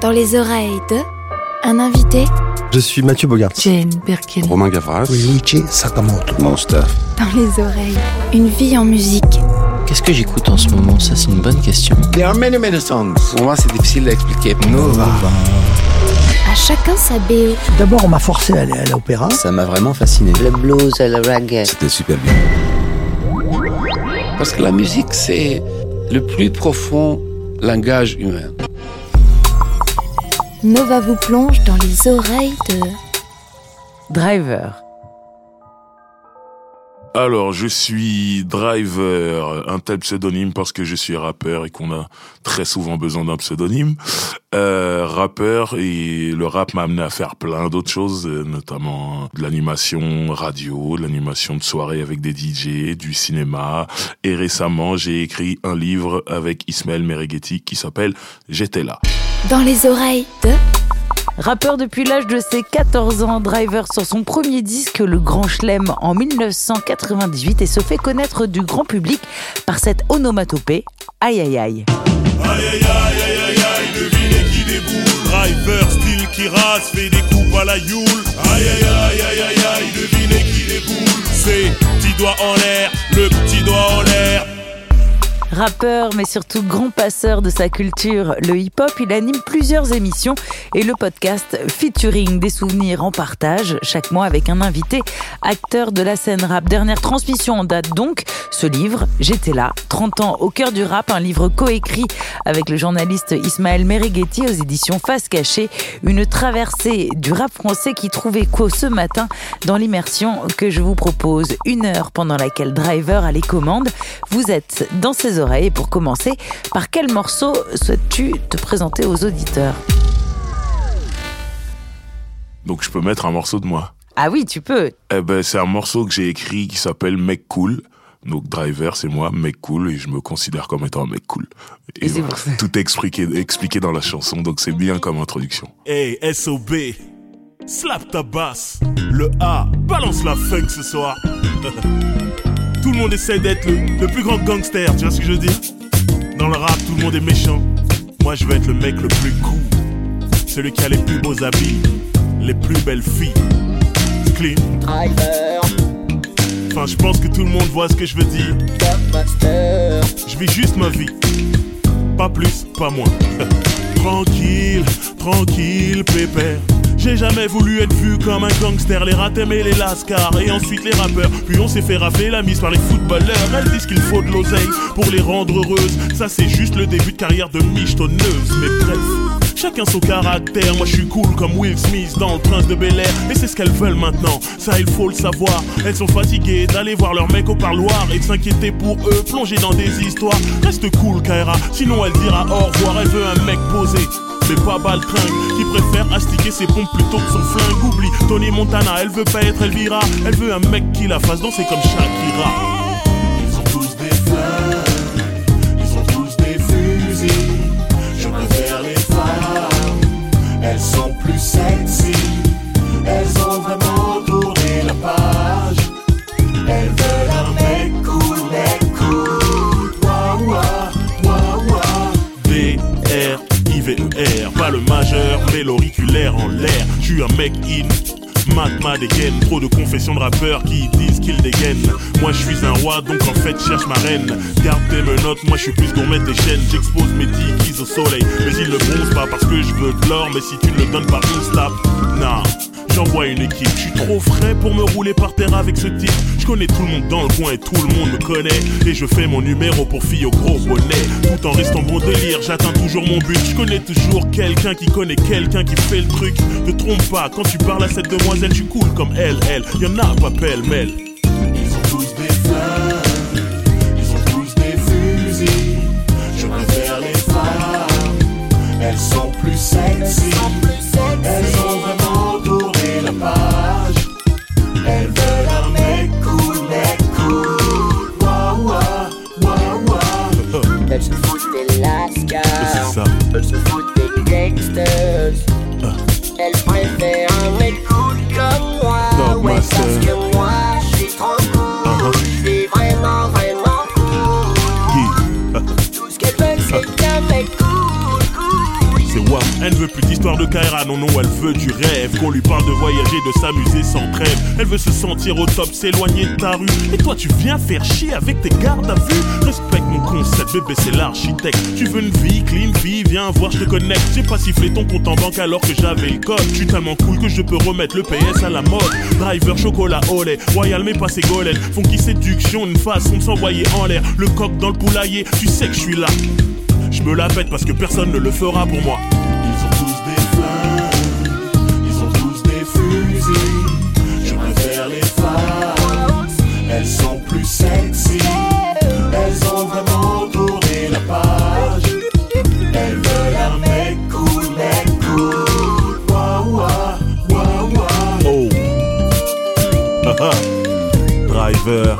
Dans les oreilles de un invité. Je suis Mathieu Bogart. Jane Birkin. Romain Gavras. Luigi Sakamoto. Mon stuff. Dans les oreilles, une vie en musique. Qu'est-ce que j'écoute en ce moment? Ça, c'est une bonne question. There are many songs. Pour moi, c'est difficile d'expliquer. Nova. À chacun sa BO. D'abord, on m'a forcé à aller à l'opéra. Ça m'a vraiment fasciné. Le blues et le reggae. C'était super bien. Parce que la musique, c'est le plus profond langage humain. Nova vous plonge dans les oreilles de Driver. Alors, je suis Driver, un tel pseudonyme parce que je suis rappeur et qu'on a très souvent besoin d'un pseudonyme. Rappeur, et le rap m'a amené à faire plein d'autres choses, notamment de l'animation radio, de l'animation de soirée avec des DJ, du cinéma. Et récemment, j'ai écrit un livre avec Ismaël Merighetti qui s'appelle « J'étais là ». Dans les oreilles de... Rappeur depuis l'âge de ses 14 ans, Driver sort son premier disque, Le Grand Chelem, en 1998 et se fait connaître du grand public par cette onomatopée « Aïe aïe aïe ». Aïe aïe aïe aïe aïe aïe, devinez qui déboule. Driver, style qui rase, fait des coupes à la Yule. Aïe aïe aïe aïe aïe aïe, devinez qui déboule. C'est petit doigt en l'air, le petit doigt en l'air. Rappeur, mais surtout grand passeur de sa culture, le hip-hop, il anime plusieurs émissions et le podcast Featuring, des souvenirs en partage, chaque mois avec un invité, acteur de la scène rap. Dernière transmission en date donc, ce livre, J'étais là, 30 ans au cœur du rap, un livre coécrit avec le journaliste Ismaël Merighetti aux éditions Face Cachée, une traversée du rap français qui trouve écho ce matin dans l'immersion que je vous propose, 1 heure pendant laquelle Driver a les commandes. Vous êtes dans ses oreilles. Et pour commencer, par quel morceau souhaites-tu te présenter aux auditeurs? Donc je peux mettre un morceau de moi. Ah oui, tu peux. C'est un morceau que j'ai écrit qui s'appelle Mec Cool. Donc Driver, c'est moi, mec cool, et je me considère comme étant un mec cool. Et voilà, tout est expliqué dans la chanson, donc c'est bien comme introduction. Hey, SOB, slap ta basse. Le A, balance la funk ce soir. Tout le monde essaie d'être le plus grand gangster, tu vois ce que je veux dire? Dans le rap, tout le monde est méchant. Moi, je veux être le mec le plus cool. Celui qui a les plus beaux habits, les plus belles filles. Clean. Driver. Enfin, je pense que tout le monde voit ce que je veux dire. Master. Je vis juste ma vie. Pas plus, pas moins. Tranquille, tranquille, pépère. J'ai jamais voulu être vu comme un gangster. Les rats aimaient les lascars et ensuite les rappeurs. Puis on s'est fait rafler la mise par les footballeurs. Elles disent qu'il faut de l'oseille pour les rendre heureuses. Ça c'est juste le début de carrière de michetonneuse. Mais bref, chacun son caractère. Moi je suis cool comme Will Smith dans Le Prince de Bel-Air. Et c'est ce qu'elles veulent maintenant, ça il faut le savoir. Elles sont fatiguées d'aller voir leur mec au parloir et de s'inquiéter pour eux, plonger dans des histoires. Reste cool Kaira, sinon elle dira au revoir. Elle veut un mec posé, mais pas baltringue, qui préfère astiquer ses pompes plutôt que son flingue. Oublie Tony Montana, elle veut pas être Elvira. Elle veut un mec qui la fasse danser comme Shakira. Ils ont tous des flingues, ils ont tous des fusils. Je préfère les femmes, elles sont plus sexy. Elles ont vraiment tourné la page. Elles veulent un mec cool, Waouh, waouh, waouh. D-R IVER, pas le majeur, mais l'auriculaire en l'air. Je suis un mec in, mat dégaine. Trop de confessions de rappeurs qui disent qu'ils dégainent. Moi je suis un roi, donc en fait cherche ma reine. Garde tes menottes, moi je suis plus gourmette des chaînes. J'expose mes dickies au soleil, mais ils ne bronzent pas parce que je veux de l'or. Mais si tu ne le donnes pas, on se tape. Nah, j'envoie une équipe, je suis trop frais pour me rouler par terre avec ce type. Je connais tout le monde dans le coin et tout le monde me connaît. Et je fais mon numéro pour filles au gros bonnet. Tout en restant bon délire, j'atteins toujours mon but. Je connais toujours quelqu'un qui connaît quelqu'un qui fait le truc. Te trompe pas, quand tu parles à cette demoiselle, je suis cool comme elle. Y'en a pas pêle-mêle. Ils ont tous des flingues, ils ont tous des fusils. Je préfère les femmes, elles sont plus sexy. Elles ont vraiment tourné la page. Elles veulent un mec cool, waouh, waouh, waouh. Elles se foutent des lascars. C'est ça. Elles se foutent des gangsters. Elles préfèrent un mec cool comme moi. Dog ouais, Master. parce que moi, je suis trop cool. Je suis vraiment, vraiment cool. Tout ce qu'elles veulent, c'est un mec cool. C'est Quoi? Elle ne veut plus d'histoire de Kaira, non, elle veut du rêve. Qu'on lui parle de voyager, de s'amuser sans trêve. Elle veut se sentir au top, s'éloigner de ta rue. Et toi, tu viens faire chier avec tes gardes à vue. Respecte mon concept, bébé, c'est l'architecte. Tu veux une vie, clean vie, viens voir, je te connecte. J'ai pas sifflé ton compte en banque alors que j'avais le code. Je suis tellement cool que je peux remettre le PS à la mode. Driver, chocolat au lait, royal mais pas Ségolène. Funky séduction, une façon de s'envoyer en l'air. Le coq dans le poulailler, tu sais que je suis là. Je me la pète parce que personne ne le fera pour moi. Ils ont tous des flingues, ils ont tous des fusils. Je préfère les femmes, elles sont plus sexy. Elles ont vraiment tourné la page. Elles veulent un mec cool, Waouh, waouh, waouh. Oh. Driver,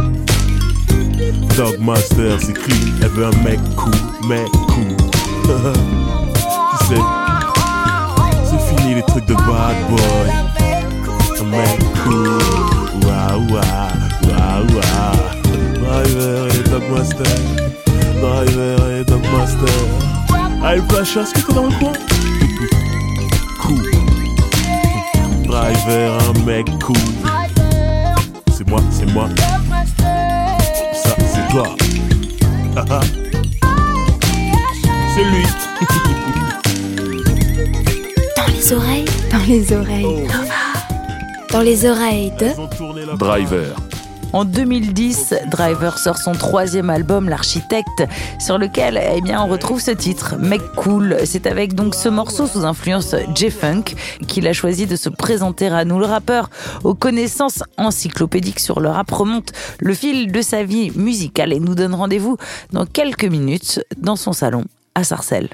Dogmaster, c'est clean. Elle veut un mec cool, Tu sais, c'est fini les trucs de bad boy. Un mec cool, waouh, waouh, waouh. Driver et Dogmaster, Driver et Dogmaster. Allez, Flash, est-ce que t'es dans le coin? Cool. Driver, un mec cool. C'est moi. Ça, c'est toi. C'est lui. Dans les oreilles, dans les oreilles. Dans les oreilles de Driver. En 2010, Driver sort son 3e album, L'Architecte, sur lequel on retrouve ce titre, Mec Cool. C'est avec donc ce morceau sous influence J-Funk qu'il a choisi de se présenter à nous. Le rappeur, aux connaissances encyclopédiques sur le rap, remonte le fil de sa vie musicale et nous donne rendez-vous dans quelques minutes dans son salon à Sarcelles.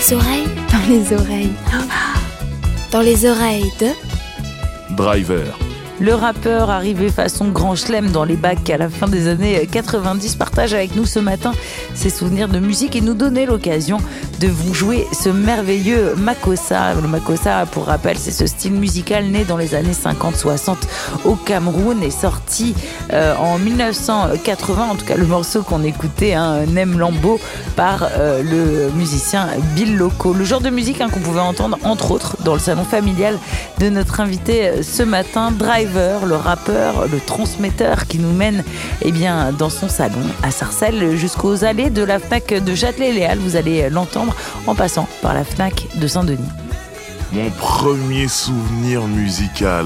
les oreilles, dans les oreilles, dans les oreilles de Driver. Le rappeur arrivé façon grand chelem dans les bacs à la fin des années 90 partage avec nous ce matin ses souvenirs de musique et nous donner l'occasion de vous jouer ce merveilleux Makossa. Le Makossa, pour rappel, c'est ce style musical né dans les années 50-60 au Cameroun et sorti en 1980, en tout cas le morceau qu'on écoutait, Nem Lambo, par le musicien Bill Loco. Le genre de musique qu'on pouvait entendre entre autres dans le salon familial de notre invité ce matin, Driver, le rappeur, le transmetteur qui nous mène dans son salon à Sarcelles jusqu'aux allées de la FNAC de Châtelet-Léal. Vous allez l'entendre en passant par la FNAC de Saint-Denis. Mon premier souvenir musical,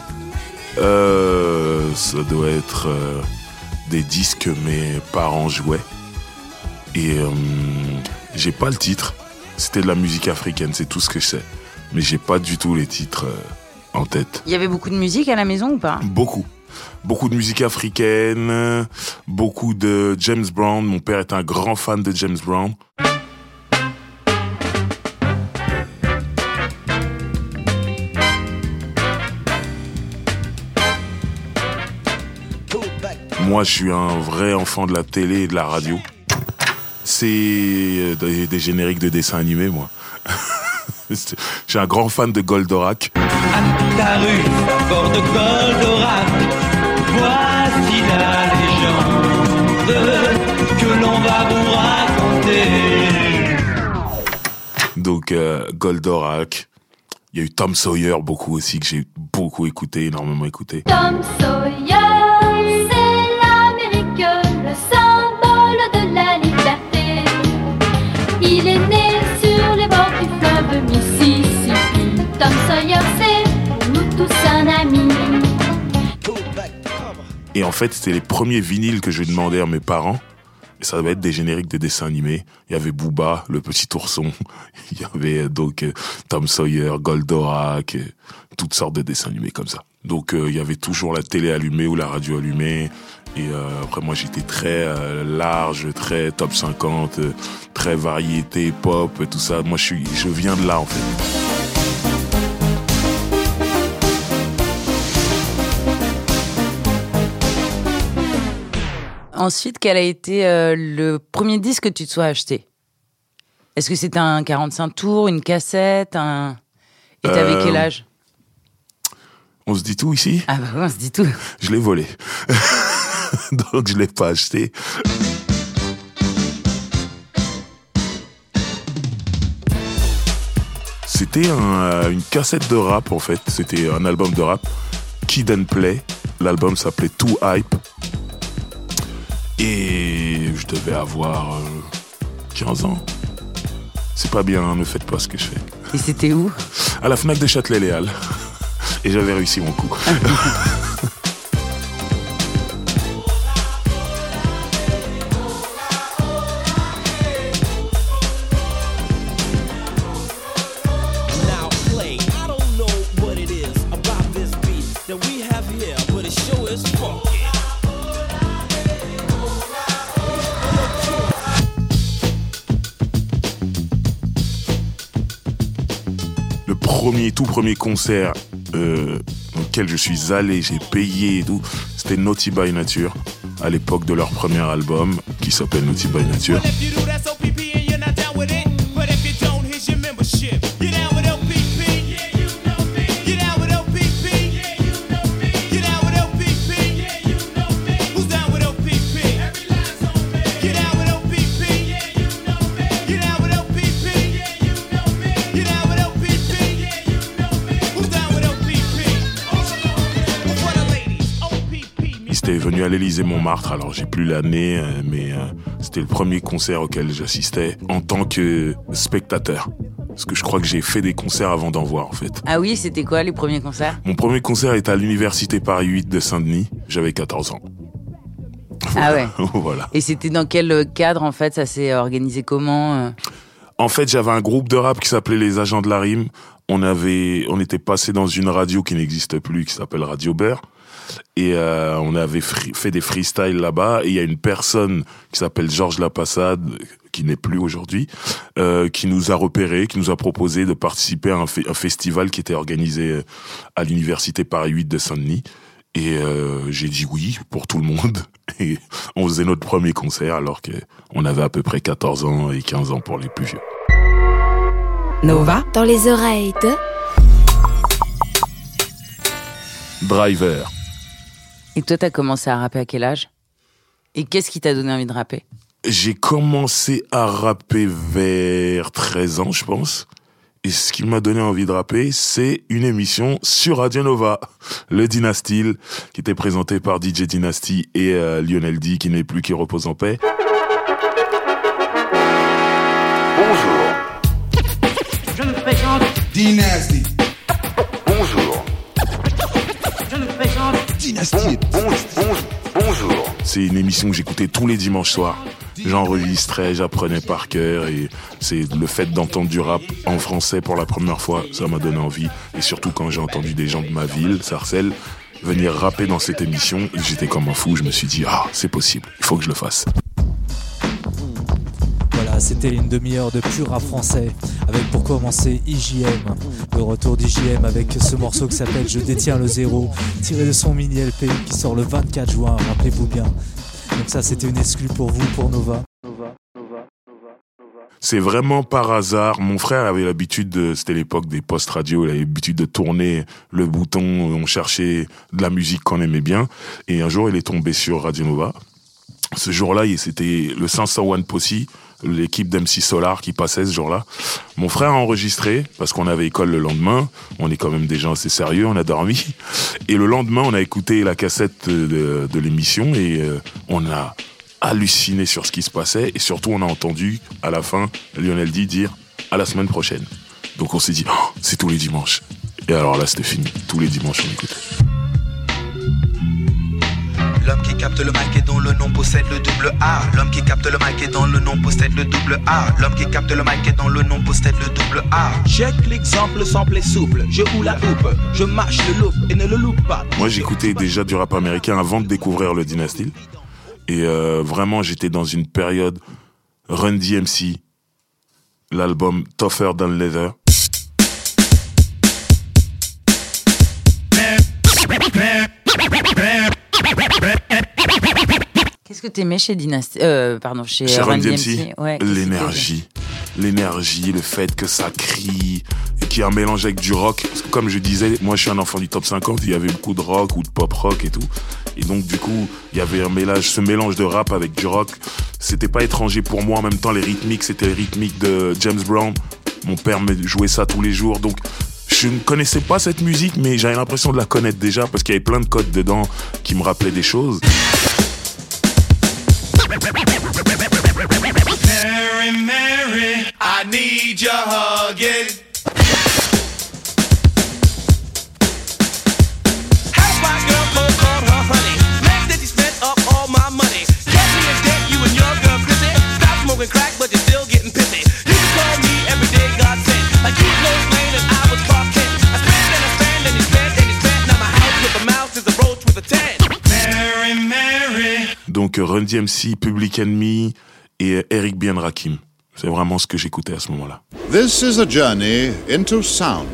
ça doit être des disques que mes parents jouaient. Et j'ai pas le titre. C'était de la musique africaine, c'est tout ce que je sais. Mais j'ai pas du tout les titres en tête. Il y avait beaucoup de musique à la maison ou pas ? Beaucoup. Beaucoup de musique africaine, beaucoup de James Brown. Mon père est un grand fan de James Brown. Moi, je suis un vrai enfant de la télé et de la radio. C'est des génériques de dessins animés, moi. Je suis un grand fan de Goldorak. À ta rue, bord de Goldorak, voici la légende que l'on va vous raconter. Donc, Goldorak. Il y a eu Tom Sawyer, beaucoup aussi, que j'ai beaucoup écouté, énormément écouté. Tom Sawyer, c'est l'Amérique, le symbole de la liberté. Il est né sur les bords du fleuve Mississippi. Tom Sawyer, c'est pour nous tous un ami. Et en fait, c'était les premiers vinyles que je demandais à mes parents. Et ça devait être des génériques de dessins animés. Il y avait Booba, le petit ourson. Il y avait donc Tom Sawyer, Goldorak, toutes sortes de dessins animés comme ça. Donc il y avait toujours la télé allumée ou la radio allumée. Et après moi j'étais très large, très top 50, très variété, pop, tout ça. Moi je viens de là en fait. Ensuite, quel a été le premier disque que tu te sois acheté ? Est-ce que c'était un 45 tours, une cassette, Et t'avais quel âge ? On se dit tout ici ? Ah bah oui, on se dit tout. Je l'ai volé. Donc je l'ai pas acheté. C'était une cassette de rap en fait. C'était un album de rap. Kid and Play. L'album s'appelait Too Hype. Et je devais avoir 15 ans. C'est pas bien, ne faites pas ce que je fais. Et c'était où ? À la FNAC de Châtelet-Léal. Et j'avais réussi mon coup. Tout premier concert auquel je suis allé, j'ai payé et tout, c'était Naughty by Nature, à l'époque de leur premier album, qui s'appelle Naughty by Nature. C'était venu à l'Élysée-Montmartre, alors j'ai plus l'année, mais c'était le premier concert auquel j'assistais en tant que spectateur. Parce que je crois que j'ai fait des concerts avant d'en voir en fait. Ah oui, c'était quoi les premiers concerts ? Mon premier concert était à l'université Paris 8 de Saint-Denis, j'avais 14 ans. Ah ouais. Voilà. Et c'était dans quel cadre en fait ? Ça s'est organisé comment ? En fait, j'avais un groupe de rap qui s'appelait Les Agents de la Rime. On était passé dans une radio qui n'existe plus, qui s'appelle Radio Beurre. Et on avait fait des freestyles là-bas. Et il y a une personne qui s'appelle Georges Lapassade, qui n'est plus aujourd'hui, qui nous a repérés, qui nous a proposé de participer à un festival qui était organisé à l'université Paris 8 de Saint-Denis. Et j'ai dit oui pour tout le monde. Et on faisait notre premier concert alors qu'on avait à peu près 14 ans et 15 ans pour les plus vieux. Nova dans les oreilles de Driver. Et toi, t'as commencé à rapper à quel âge ? Et qu'est-ce qui t'a donné envie de rapper ? J'ai commencé à rapper vers 13 ans, je pense. Et ce qui m'a donné envie de rapper, c'est une émission sur Radio Nova, le Dynasty, qui était présenté par DJ Dynasty et Lionel D, qui n'est plus, qui repose en paix. Bonjour. Je me présente Dynasty. Bonjour. Je me présente Dynasty. Bonjour. C'est une émission que j'écoutais tous les dimanches soirs. J'enregistrais, j'apprenais par cœur et c'est le fait d'entendre du rap en français pour la première fois, ça m'a donné envie. Et surtout quand j'ai entendu des gens de ma ville, Sarcelles, venir rapper dans cette émission, j'étais comme un fou, je me suis dit, c'est possible, il faut que je le fasse. Voilà, c'était une demi-heure de pur rap français, avec pour commencer IJM. Le retour d'IJM avec ce morceau qui s'appelle Je détiens le zéro, tiré de son mini LP qui sort le 24 juin, rappelez-vous bien. Donc ça, c'était une exclue pour vous, pour Nova. C'est vraiment par hasard. Mon frère avait l'habitude c'était l'époque des post-radio, il avait l'habitude de tourner le bouton, on cherchait de la musique qu'on aimait bien. Et un jour, il est tombé sur Radio Nova. Ce jour-là, c'était le 501 Posse, l'équipe d'MC Solar qui passait ce jour-là. Mon frère a enregistré, parce qu'on avait école le lendemain. On est quand même des gens assez sérieux, on a dormi. Et le lendemain, on a écouté la cassette de l'émission et on a halluciné sur ce qui se passait. Et surtout, on a entendu, à la fin, Lionel D dire « à la semaine prochaine ». Donc on s'est dit « c'est tous les dimanches ». Et alors là, c'était fini. Tous les dimanches, on écoutait. L'homme qui capte le mic et dont le nom possède le double A. L'homme qui capte le mic et dont le nom possède le double A. L'homme qui capte le mic et dont le nom possède le double A. Check l'exemple simple et souple. Je roule la houppe, je mâche le loop et ne le loupe pas. Moi, j'écoutais déjà du rap américain avant de découvrir le Dynasty. Et vraiment, j'étais dans une période Run DMC, l'album Tougher Than Leather. Qu'est-ce que t'aimais chez Dynasty, chez Run DMC? Ouais, l'énergie, le fait que ça crie, et qu'il y a un mélange avec du rock. Parce que comme je disais, moi je suis un enfant du top 50, il y avait beaucoup de rock ou de pop rock et tout. Et donc du coup, il y avait ce mélange de rap avec du rock. C'était pas étranger pour moi. En même temps, les rythmiques, c'était les rythmiques de James Brown. Mon père me jouait ça tous les jours. Donc je ne connaissais pas cette musique, mais j'avais l'impression de la connaître déjà parce qu'il y avait plein de codes dedans qui me rappelaient des choses. Mary, Mary, I need your hugging. How's my girl cold called her honey? Mad that you spent up all my money. Catch me in debt, you and your girl Chrissy. Stop smoking crack, but you're still getting pissy. You can call me every day, God sent. Like you Lois Lane and I was Clark Kent. I stand and I stand and he's spent and he's spent. Now my house with a mouse is a roach with a 10. Mary, Mary. Donc Run DMC, Public Enemy et Eric B. Rakim. C'est vraiment ce que j'écoutais à ce moment-là. This is a journey into sound.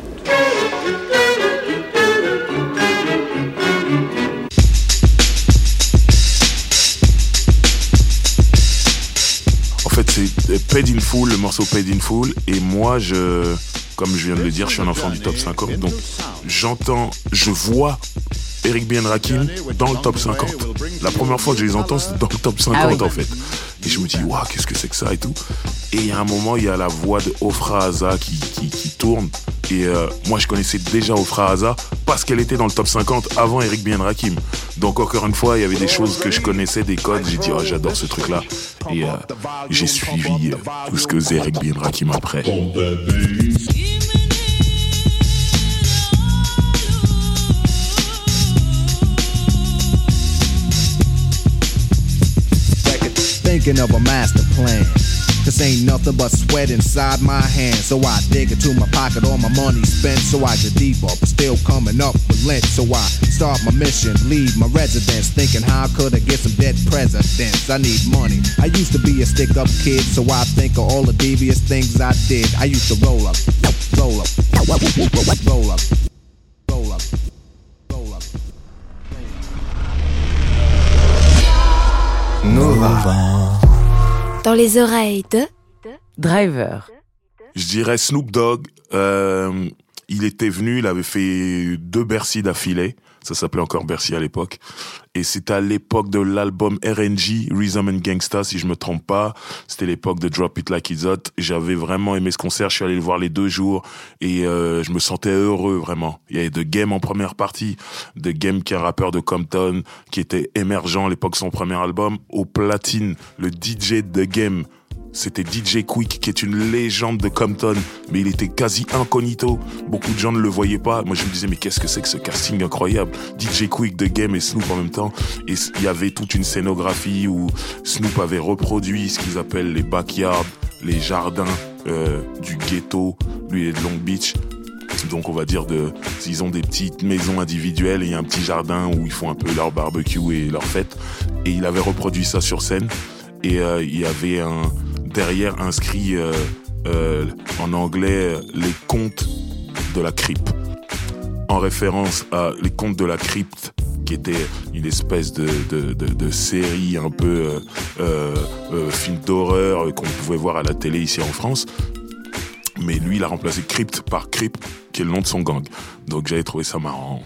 En fait, c'est Paid in Full, le morceau Paid in Full. Et moi, comme je viens de le dire, je suis un enfant du top 50. Donc, je vois Eric B. Rakim dans le top 50. La première fois que je les entends, c'est dans le top 50 en fait. Et je me dis, waouh, qu'est-ce que c'est que ça et tout. Et il y a un moment, il y a la voix de Ofra Haza qui tourne. Et moi, je connaissais déjà Ofra Haza parce qu'elle était dans le top 50 avant Eric B. Rakim. Donc, encore une fois, il y avait des choses que je connaissais, des codes. J'ai dit, j'adore ce truc-là. Et j'ai suivi tout ce que faisait Eric B. Rakim après. Thinking of a master plan. Cause ain't nothing but sweat inside my hands. So I dig into my pocket, all my money spent. So I get deeper, but still coming up with lint. So I start my mission, leave my residence, thinking how could I get some dead presidents. I need money. I used to be a stick-up kid, so I think of all the devious things I did. I used to roll up, roll up, roll up, roll up, roll up, roll up. Nova. Dans les oreilles de Driver. Je dirais Snoop Dogg. Il était venu, il avait fait 2 Bercy d'affilée. Ça s'appelait encore Bercy à l'époque. Et c'était à l'époque de l'album RNG, Rhythm and Gangsta, si je me trompe pas. C'était l'époque de Drop It Like It's Hot. J'avais vraiment aimé ce concert. Je suis allé le voir les 2 jours. Et je me sentais heureux, vraiment. Il y avait The Game en première partie. The Game, qui est un rappeur de Compton, qui était émergent à l'époque de son premier album. Au platine, le DJ de The Game. C'était DJ Quick, qui est une légende de Compton, mais il était quasi incognito. Beaucoup de gens ne le voyaient pas. Moi, je me disais, mais qu'est-ce que c'est que ce casting incroyable? DJ Quick, The Game et Snoop en même temps. Et il y avait toute une scénographie où Snoop avait reproduit ce qu'ils appellent les backyards, les jardins du ghetto. Lui, il est de Long Beach. Donc, on va dire ils ont des petites maisons individuelles et il y a un petit jardin où ils font un peu leur barbecue et leur fête. Et il avait reproduit ça sur scène. Et il y avait derrière inscrit en anglais les contes de la crypte, en référence à les contes de la crypte, qui était une espèce de série un peu film d'horreur qu'on pouvait voir à la télé ici en France. Mais lui, il a remplacé crypte par Crypt, qui est le nom de son gang. Donc j'avais trouvé ça marrant.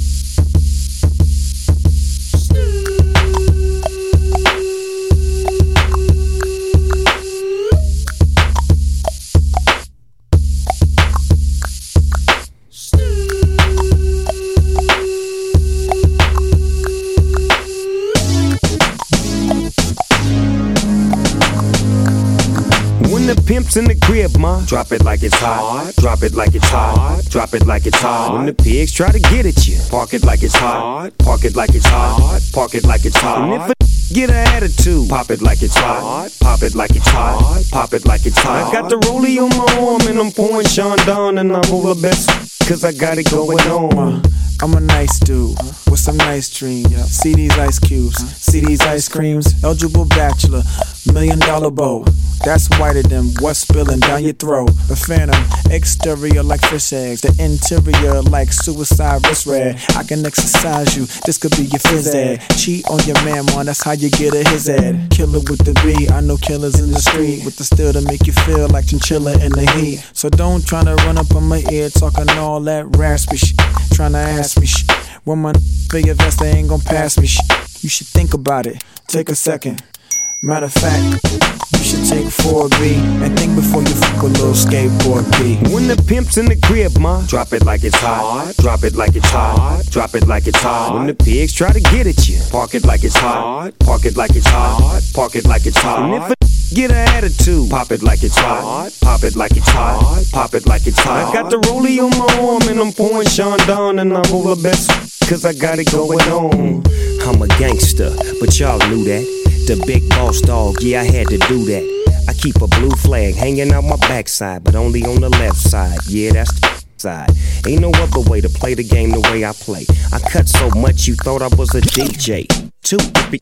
Pimps in the crib, ma. Drop it like it's hot. Drop it like it's hot. Drop it like it's hot. When the pigs try to get at you, park it like it's hot. Park it like it's hot. Park it like it's hot. And if a get an attitude, pop it like it's hot. Pop it like it's hot. Pop it like it's hot. I got the rollie on my arm and I'm pouring Sean down and I'm all the best, cause I got it going on. I'm a nice dude with some nice dreams. See these ice cubes, see these ice creams. Eligible bachelor, $1 million bow. That's whiter than what's spilling down your throat. The phantom, exterior like fish eggs, the interior like suicide wrist red. I can exercise you, this could be your phys ed. Cheat on your man, man, that's how you get a his ed. Killer with the B, I know killers in the street with the steel to make you feel like chinchilla in the heat. So don't tryna run up on my ear talking all that raspy shit, tryna ask me shit. When my big vest, they ain't gon' pass me shit. You should think about it, take a second. Matter of fact, you should take 4B and think before you fuck a little skateboard B. When the pimp's in the crib, ma, drop it like it's hot. Drop it like it's hot. Drop it like it's hot. When the pigs try to get at you, park it like it's hot. Park it like it's hot. Park it like it's hot. And if a get an attitude, pop it like it's hot. Pop it like it's hot. Pop it like it's hot. I got the rollie on my arm and I'm pouring Sean down and I'm all the best, cause I got it going on. I'm a gangster, but y'all knew that. The big boss dog, yeah, I had to do that. I keep a blue flag hanging out my backside, but only on the left side. Yeah, that's the side. Ain't no other way to play the game the way I play. I cut so much you thought I was a DJ. 2,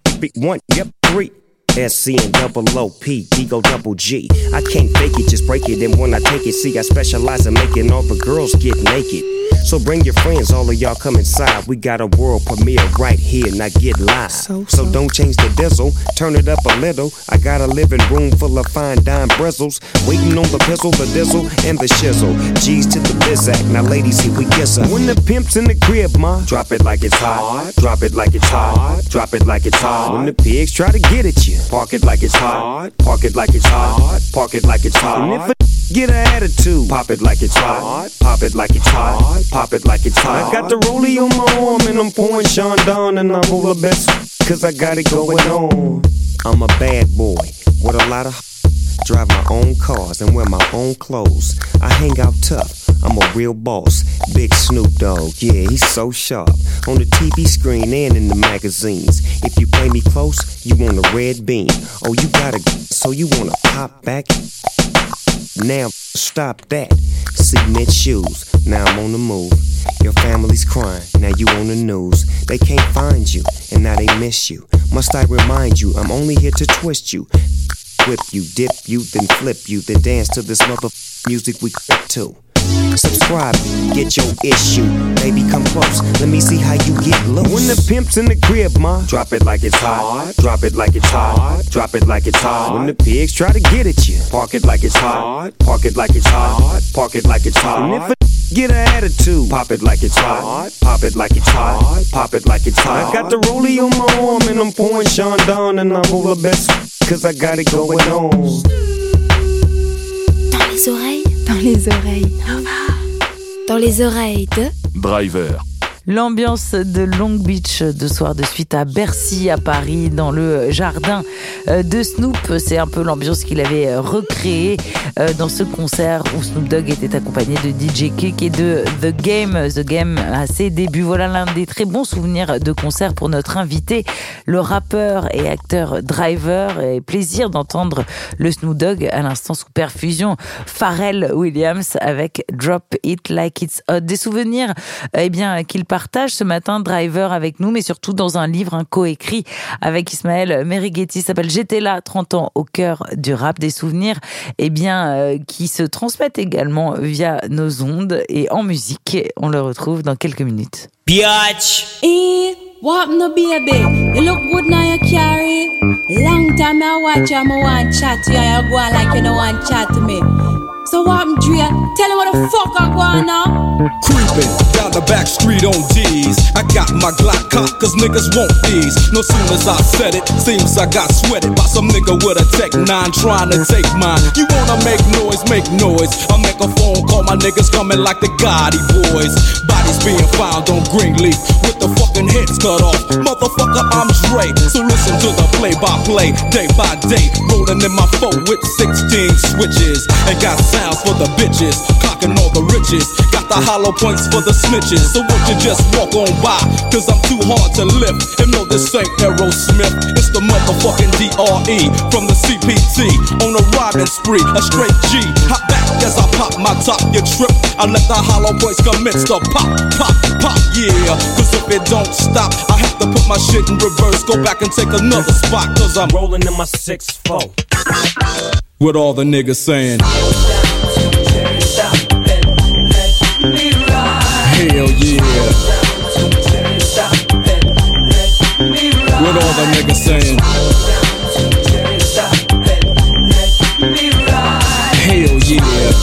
1, yep, 3. SC and double OP, Digo double G. I can't fake it, just break it. And when I take it, see, I specialize in making all the girls get naked. So bring your friends, all of y'all come inside. We got a world premiere right here, now get live. So don't change the diesel, turn it up a little. I got a living room full of fine dime bristles, waiting on the pistol, the diesel, and the shizzle. G's to the bizac, now ladies, here we kiss her. When the pimp's in the crib, ma, drop it like it's hot. Drop it like it's hot. Drop it like it's hot. When the pigs try to get at you, park it like it's hot. Park it like it's hot. Park it like it's hot. And if a get an attitude, pop it like it's hot. Pop it like it's hot. Pop it like it's hot. I got the rollie on my arm and I'm pouring Sean down and I'm all the best, cause I got it going on. I'm a bad boy with a lot of drive my own cars and wear my own clothes. I hang out tough, I'm a real boss. Big Snoop Dogg, yeah, he's so sharp. On the TV screen and in the magazines. If you play me close, you want a red beam. Oh, you gotta, so you wanna pop back? Now, stop that. Cement shoes, now I'm on the move. Your family's crying, now you on the news. They can't find you, and now they miss you. Must I remind you, I'm only here to twist you. Whip you, dip you, then flip you, then dance to this music we clip to. Subscribe, get your issue. Baby, come close, let me see how you get loose. When the pimp's in the crib, ma, drop it like it's hot. Drop it like it's hot. Drop it like it's hot. When the pigs try to get at you, park it like it's hot. Park it like it's hot. Park it like it's hot. And if a get an attitude, pop it like it's hot. Pop it like it's hot. Pop it like it's hot. I got the rollie on my arm and I'm pouring Sean Don and I'm all the best cause I got it going on. Dans les oreilles, dans les oreilles, dans les oreilles de Driver. L'ambiance de Long Beach, de soir de suite à Bercy, à Paris, dans le jardin de Snoop. C'est un peu l'ambiance qu'il avait recréée dans ce concert où Snoop Dogg était accompagné de DJ Kick et de The Game à ses débuts. Voilà l'un des très bons souvenirs de concert pour notre invité, le rappeur et acteur Driver. Et plaisir d'entendre le Snoop Dogg à l'instant sous perfusion Pharrell Williams avec Drop It Like It's Hot. Des souvenirs qu'il partage ce matin, Driver, avec nous, mais surtout dans un livre, un coécrit avec Ismaël Merighetti, s'appelle J'étais là, 30 ans au cœur du rap, des souvenirs qui se transmettent également via nos ondes et en musique. On le retrouve dans quelques minutes. Biatch! What no baby? You look good now you carry. Long time I watch you, I want chat to you, you go on like you don't want chat to me. So what I'm Dre? Tell me what the fuck I go on now. Creeping down the back street on D's. I got my Glock cocked cause niggas want these. No soon as I said it, seems I got sweated by some nigga with a Tech 9 trying to take mine. You wanna make noise, make noise. I make a phone call, my niggas coming like the Gotti boys. Bodies being found on Greenleaf with the fucking heads cut off. Motherfucker, I'm Dre. So listen to the play-by-play, day by day. Rolling in my 4 with 16 switches. And got sounds for the bitches, clocking all the riches. Got the hollow points for the snitches. So won't you just walk on by, cause I'm too hard to lift. And no, this ain't Aerosmith, it's the motherfucking DRE from the CPT. On a riding spree, a straight G. Hop back as I pop my top, you trip. I let the hollow points commence to pop, pop, pop, yeah. Cause if it don't stop, I have to put my shit in reverse. Go back and take another spot, cause I'm rolling in my 6-4. With all the niggas saying hell yeah. With all the niggas saying hell yeah.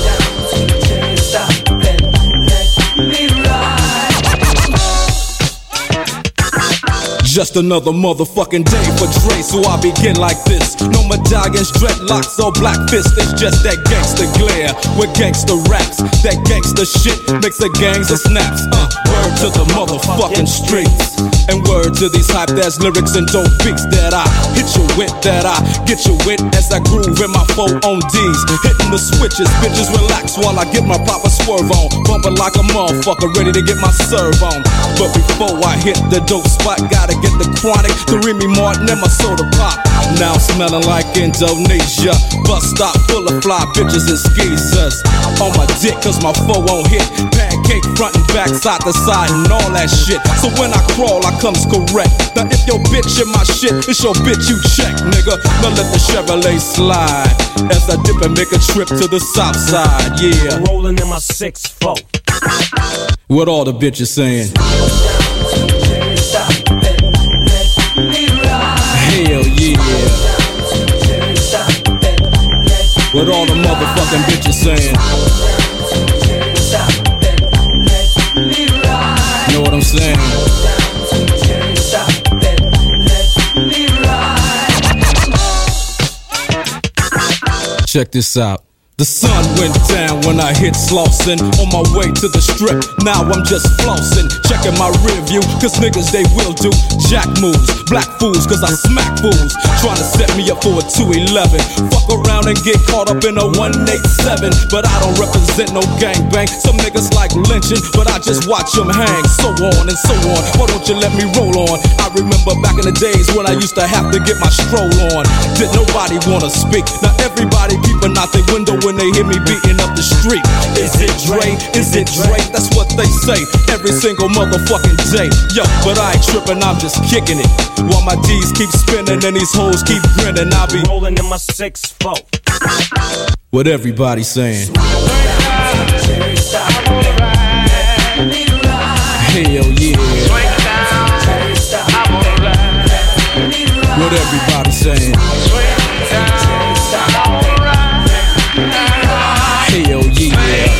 Just another motherfucking day for Dre, so I begin like this. No medallions, dreadlocks, or black fists. It's just that gangster glare with gangster raps. That gangster shit makes the gangs of snaps. Word to the motherfucking streets. And word to these hype-ass lyrics and dope beats that I hit you with, that I get you with as I groove in my 4 on D's. Hitting the switches, bitches relax while I get my proper swerve on. Bumping like a motherfucker, ready to get my serve on. But before I hit the dope spot, gotta get the chronic, the Remy Martin and my soda pop. Now I'm smelling like Indonesia. Bus stop full of fly bitches and skeezers. On my dick cause my 4 on hit. Pancake front and back, side to side and all that shit. So when I crawl I comes correct. Now if your bitch in my shit, it's your bitch you check, nigga. Now let the Chevrolet slide as I dip and make a trip to the south side, yeah. Rolling in my 6-4. What all the bitches saying? Hell yeah. What all the motherfucking bitches saying? Know what I'm saying? Check this out. The sun went down when I hit Slauson. On my way to the strip, now I'm just flossing. Checking my rear view, cause niggas they will do jack moves. Black fools, cause I smack fools. Trying to set me up for a 211. Fuck around and get caught up in a 187. But I don't represent no gangbang. Some niggas like lynching, but I just watch them hang. So on and so on, why don't you let me roll on? I remember back in the days when I used to have to get my stroll on. Did nobody wanna speak? Now everybody peeping out their window when they hear me beating up the street. Is it Dre? Is it Dre? That's what they say every single motherfucking day. Yo, but I ain't tripping, I'm just kicking it. While my D's keep spinning and these hoes keep grinning, I'll be rolling in my 6-4. What everybody saying. Hell yeah. What everybody saying. Hell yeah.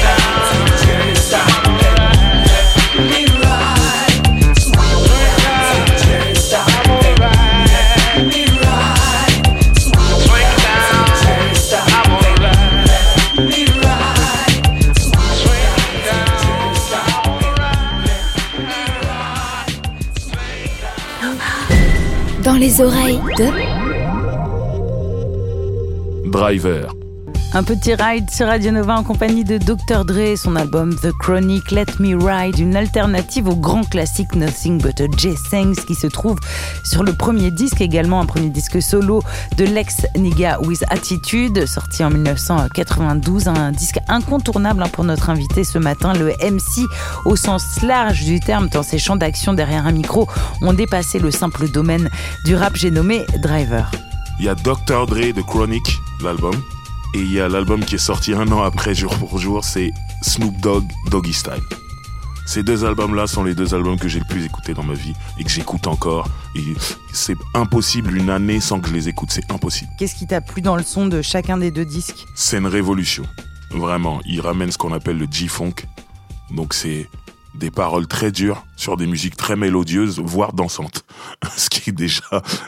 Dans les oreilles de Driver. Un petit ride sur Radio Nova en compagnie de Dr. Dre et son album The Chronic, Let Me Ride, une alternative au grand classique Nothing But a J Sings qui se trouve sur le premier disque, également un premier disque solo de l'ex-Nigga With Attitude, sorti en 1992, un disque incontournable pour notre invité ce matin, le MC au sens large du terme, tant ses champs d'action derrière un micro ont dépassé le simple domaine du rap, j'ai nommé Driver. Il y a Dr. Dre de Chronic, l'album. Et il y a l'album qui est sorti 1 an après, jour pour jour, c'est Snoop Dogg, Doggy Style. Ces 2 albums-là sont les 2 albums que j'ai le plus écoutés dans ma vie et que j'écoute encore. Et c'est impossible une année sans que je les écoute, c'est impossible. Qu'est-ce qui t'a plu dans le son de chacun des 2 disques ? C'est une révolution, vraiment. Il ramène ce qu'on appelle le G-Funk. Donc c'est des paroles très dures sur des musiques très mélodieuses, voire dansantes. Ce qui est déjà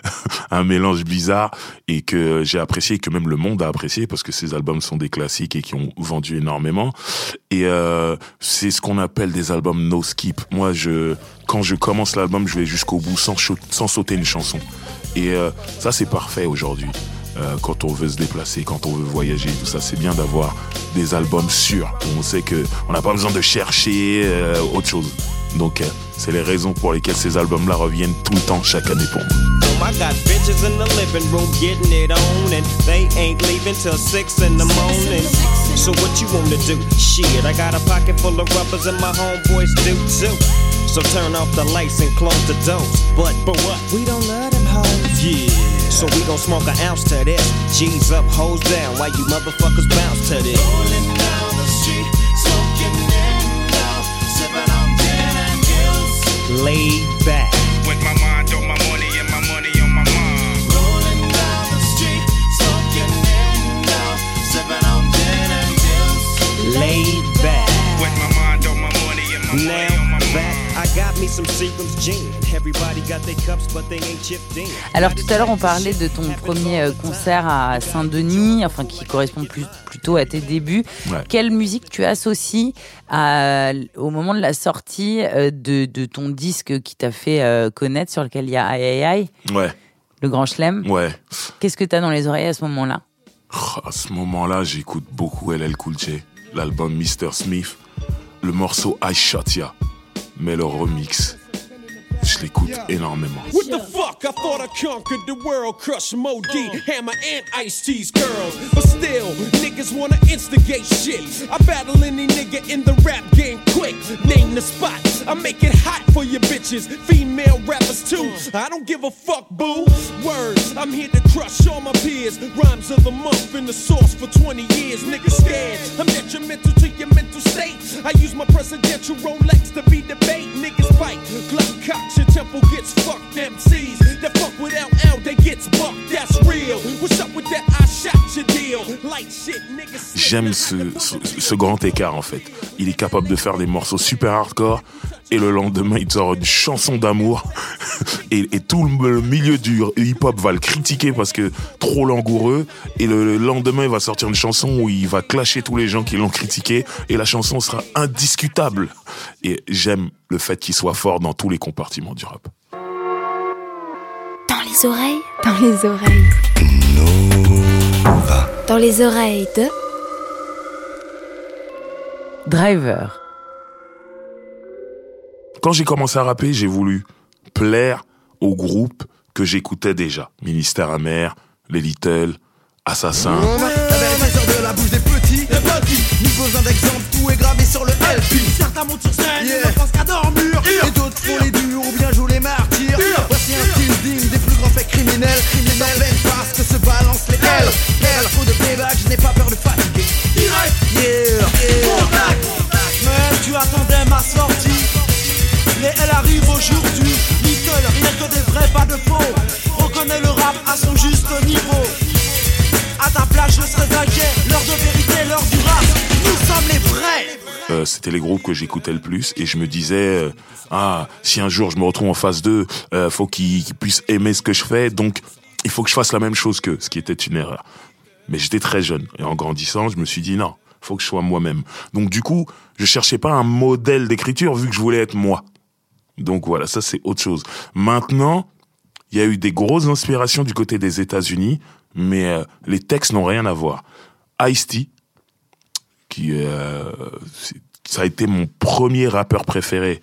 un mélange bizarre et que j'ai apprécié, que même le monde a apprécié parce que ces albums sont des classiques et qui ont vendu énormément. Et c'est ce qu'on appelle des albums no skip. Moi, quand je commence l'album, je vais jusqu'au bout sans sauter une chanson. Et ça, c'est parfait aujourd'hui. Quand on veut se déplacer, quand on veut voyager, tout ça, c'est bien d'avoir des albums sûrs. On sait qu'on n'a pas besoin de chercher autre chose. Donc, c'est les raisons pour lesquelles ces albums-là reviennent tout le temps, chaque année pour moi. I got bitches in the living room getting it on, and they ain't leaving till 6 in the morning. So what you wanna do? Shit, I got a pocket full of rubbers and my homeboys do too. So turn off the lights and close the doors. But what? We don't love them hoes. Yeah. So we gon' smoke an ounce to this. G's up, hoes down, while you motherfuckers bounce to this. Rolling down the street, smoking in love, sipping on gin and juice. Laid back. With my mind on my money and my money on my mind. Rolling down the street, smoking in love, sipping on gin and juice. Laid back. With my mind on my money and my money on my mind. Back. I got me some Seagram's gin. Everybody got their cups, but they ain't chipped in. Alors tout à l'heure on parlait de ton premier concert à Saint-Denis, enfin qui correspond plutôt à tes débuts. Ouais. Quelle musique tu associes au moment de la sortie de ton disque qui t'a fait connaître, sur lequel il y a Aïe Aïe Aïe, Ouais. le Grand Chelem. Ouais. Qu'est-ce que t'as dans les oreilles à ce moment-là ? À ce moment-là, j'écoute beaucoup LL Cool J, l'album Mr. Smith, le morceau I Shot Ya, mais le remix, je l'écoute énormément. What the fuck? I thought I conquered the world, crush Mo D, Hammer and Ice-T's girls. But still, niggas wanna instigate shit. I battle any nigga in the rap game quick. Name the spot, I make it hot for your bitches. Female rappers too, I don't give a fuck, boo. Words, I'm here to crush all my peers. Rhymes of the month in the source for 20 years. Niggas scared, I'm detrimental to your mental state. I use my presidential Rolex to be debate. Niggas fight, Glock cocks, your temple gets fucked. MCs that fuck with LL, they gets bucked, that's real. What's up with that I shot your deal? Like shit, niggas. J'aime ce grand écart en fait. Il est capable de faire des morceaux super hardcore et le lendemain il te sort une chanson d'amour et tout le milieu du hip-hop va le critiquer parce que trop langoureux, et le lendemain il va sortir une chanson où il va clasher tous les gens qui l'ont critiqué et la chanson sera indiscutable. Et j'aime le fait qu'il soit fort dans tous les compartiments du rap. Dans les oreilles. Dans les oreilles. Nova. Dans les oreilles de Driver. Quand j'ai commencé à rapper, j'ai voulu plaire au groupe que j'écoutais déjà. Ministère Amer, Les Little, Assassin. La vérité sort de la bouche des petits. Ni besoin d'exemple, tout est gravé sur le LP. Certains montent sur scène, ne pensent qu'à dormir. Et d'autres font les durs ou bien jouent les martyrs. Voici un style digne des plus grands faits criminels. Criminels même parce que se balancent les L. Faut de playback, je n'ai pas peur de fatiguer. Direct, contact. Même tu attendais ma sortie. Les L arrivent aujourd'hui. Little, rien que des vrais, pas de faux. Reconnais le rap à son juste niveau. À ta place, je serais inquiet. L'heure de vérité, l'heure du rap. Nous sommes les vrais. C'était les groupes que j'écoutais le plus et je me disais si un jour je me retrouve en phase 2, faut qu'ils puissent aimer ce que je fais, donc il faut que je fasse la même chose qu'eux, ce qui était une erreur. Mais j'étais très jeune et en grandissant, je me suis dit non, faut que je sois moi-même. Donc du coup, je cherchais pas un modèle d'écriture vu que je voulais être moi. Donc voilà, ça c'est autre chose. Maintenant, il y a eu des grosses inspirations du côté des États-Unis, mais les textes n'ont rien à voir. Ice-T, qui ça a été mon premier rappeur préféré,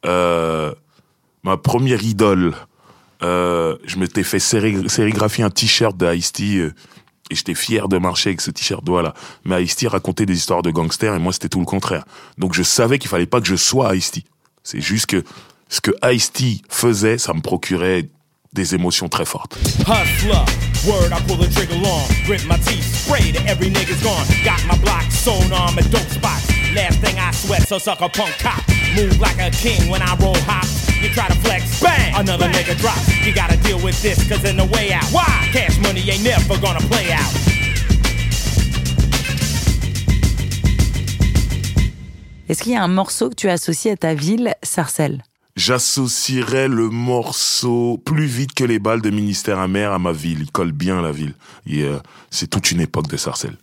ma première idole. Je m'étais fait sérigraphier un t-shirt de Ice-T et j'étais fier de marcher avec ce t-shirt là. Mais Ice-T racontait des histoires de gangsters et moi c'était tout le contraire. Donc je savais qu'il fallait pas que je sois Ice-T. C'est juste que ce que Ice-T faisait, ça me procurait des émotions très fortes. Hustler, word, I pull the trigger long, grit my teeth, spray to every nigga's gone. Got my block sewn on my dope spots. Last thing I sweat, so suck a punk cop. Move like a king when I roll hops. You try to flex, bang, another nigga drops. You gotta deal with this, cause in the way out. Why? Cash money ain't never gonna play out. Est-ce qu'il y a un morceau que tu associes à ta ville, Sarcelles ? J'associerais le morceau Plus vite que les balles de Ministère Amer à ma ville. Il colle bien à la ville. Et c'est toute une époque de Sarcelles.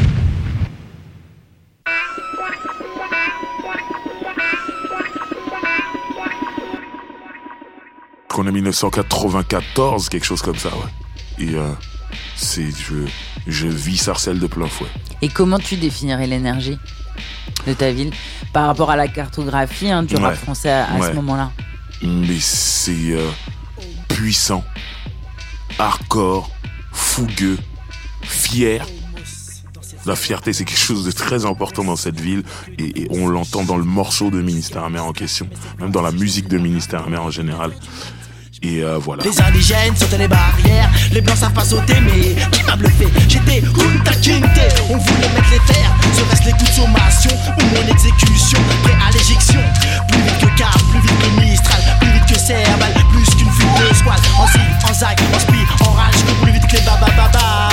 Qu'on est 1994, quelque chose comme ça, ouais. Et je vis Sarcelles de plein fouet. Et comment tu définirais l'énergie de ta ville par rapport à la cartographie du rap français à ce moment-là? Mais c'est puissant, hardcore, fougueux, fier. La fierté, c'est quelque chose de très important dans cette ville et on l'entend dans le morceau de Ministère Amer en question, même dans la musique de Ministère Amer en général. Et voilà. Les indigènes sautaient les barrières, les blancs savent pas sauter, mais qui m'a bluffé? J'étais Kunta Kinte, on voulait mettre les terres, serait-ce les coups de sommation ou mon exécution, prêt à l'éjection. Plus vite que Cap, plus vite que Mistral, plus vite que Serval, plus qu'une fuite de squad. En zig, en zac, en spi, en rage, je cours plus vite que les babababas.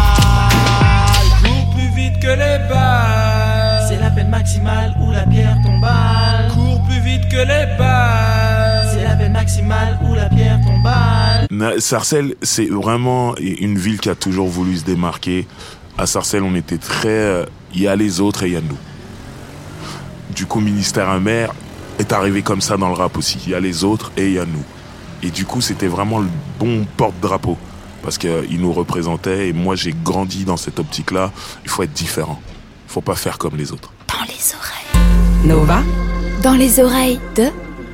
Cours plus vite que les balles, c'est la peine maximale ou la pierre tombale. Cours plus vite que les balles, c'est la peine maximale ou la pierre tombale. Sarcelles, c'est vraiment une ville qui a toujours voulu se démarquer. À Sarcelles, on était très... Il y a les autres et il y a nous. Du coup, Ministère Amer est arrivé comme ça dans le rap aussi. Il y a les autres et il y a nous. Et du coup, c'était vraiment le bon porte-drapeau. Parce qu'il nous représentait et moi, j'ai grandi dans cette optique-là. Il faut être différent. Il faut pas faire comme les autres. Dans les oreilles. Nova. Dans les oreilles de...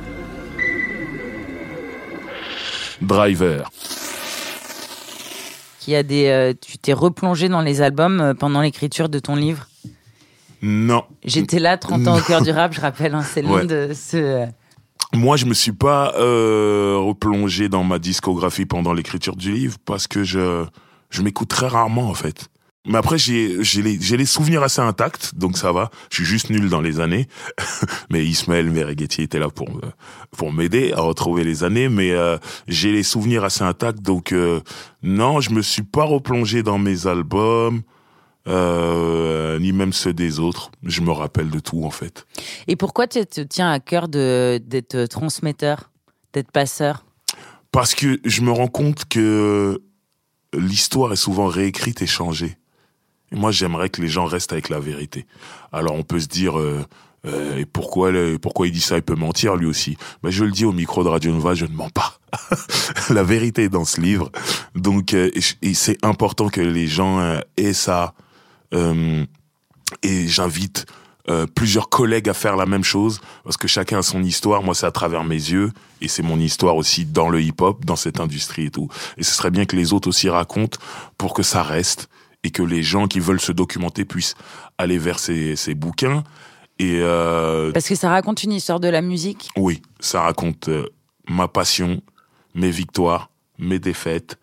Driver. Tu t'es replongé dans les albums pendant l'écriture de ton livre? Non. J'étais là, 30 ans au cœur du rap, je rappelle, c'est le nom de ce... Moi, je me suis pas replongé dans ma discographie pendant l'écriture du livre parce que je m'écoute très rarement, en fait. Mais après, j'ai les souvenirs assez intacts, donc ça va. Je suis juste nul dans les années. Mais Ismaël Merighetti était là pour m'aider à retrouver les années. Mais j'ai les souvenirs assez intacts, donc non, je me suis pas replongé dans mes albums. ni même ceux des autres. Je me rappelle de tout, en fait. Et pourquoi tu te tiens à cœur d'être transmetteur, d'être passeur ? Parce que je me rends compte que l'histoire est souvent réécrite et changée. Et moi, j'aimerais que les gens restent avec la vérité. Alors, on peut se dire, et pourquoi il dit ça, il peut mentir lui aussi. Mais je le dis au micro de Radio Nova, je ne mens pas. La vérité est dans ce livre. Donc, et c'est important que les gens aient ça. Et j'invite plusieurs collègues à faire la même chose, parce que chacun a son histoire. Moi, c'est à travers mes yeux, et c'est mon histoire aussi dans le hip-hop, dans cette industrie et tout. Et ce serait bien que les autres aussi racontent pour que ça reste, et que les gens qui veulent se documenter puissent aller vers ces bouquins. Et parce que ça raconte une histoire de la musique. Oui, ça raconte ma passion, mes victoires, mes défaites,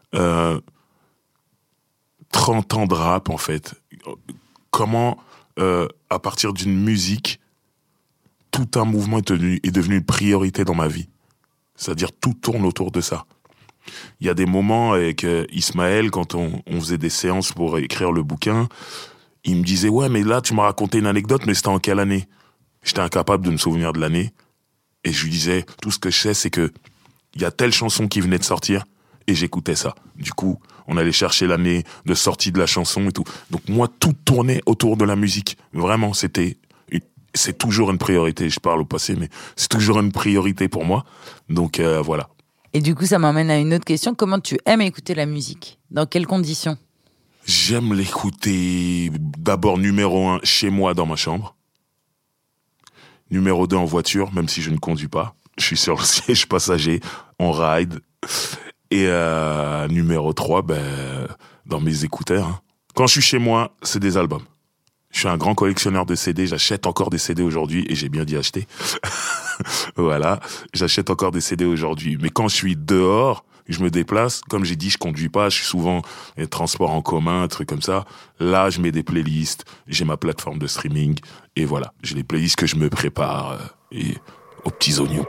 30 ans de rap, en fait. Comment, à partir d'une musique, tout un mouvement est devenu une priorité dans ma vie. C'est-à-dire, tout tourne autour de ça. Il y a des moments avec Ismaël, quand on faisait des séances pour écrire le bouquin, il me disait « Ouais, mais là, tu m'as raconté une anecdote, mais c'était en quelle année ?» J'étais incapable de me souvenir de l'année. Et je lui disais « Tout ce que je sais, c'est que il y a telle chanson qui venait de sortir, et j'écoutais ça. » Du coup, on allait chercher l'année de sortie de la chanson et tout. Donc moi, tout tournait autour de la musique. Vraiment, c'est toujours une priorité. Je parle au passé, mais c'est toujours une priorité pour moi. Donc voilà. Et du coup, ça m'amène à une autre question. Comment tu aimes écouter la musique ? Dans quelles conditions ? J'aime l'écouter d'abord numéro 1 chez moi dans ma chambre. Numéro 2 en voiture, même si je ne conduis pas. Je suis sur le siège passager, on ride. Et numéro 3, dans mes écouteurs. Hein. Quand je suis chez moi, c'est des albums. Je suis un grand collectionneur de CD, j'achète encore des CD aujourd'hui, et j'ai bien dit acheter. Voilà, j'achète encore des CD aujourd'hui. Mais quand je suis dehors, je me déplace, comme j'ai dit, je conduis pas, je suis souvent les transports en commun, trucs comme ça. Là, je mets des playlists, j'ai ma plateforme de streaming, et voilà, j'ai les playlists que je me prépare, et aux petits oignons.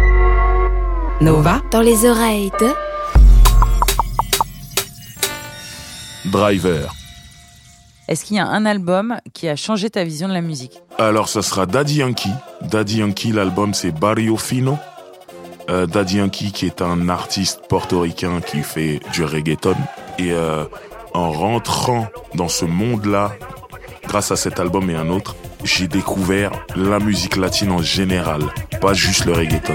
Nova dans les oreilles de Driver. Est-ce qu'il y a un album qui a changé ta vision de la musique ? Alors, ça sera Daddy Yankee. Daddy Yankee, l'album, c'est Barrio Fino. Daddy Yankee, qui est un artiste portoricain qui fait du reggaeton. Et en rentrant dans ce monde-là, grâce à cet album et un autre, j'ai découvert la musique latine en général, pas juste le reggaeton.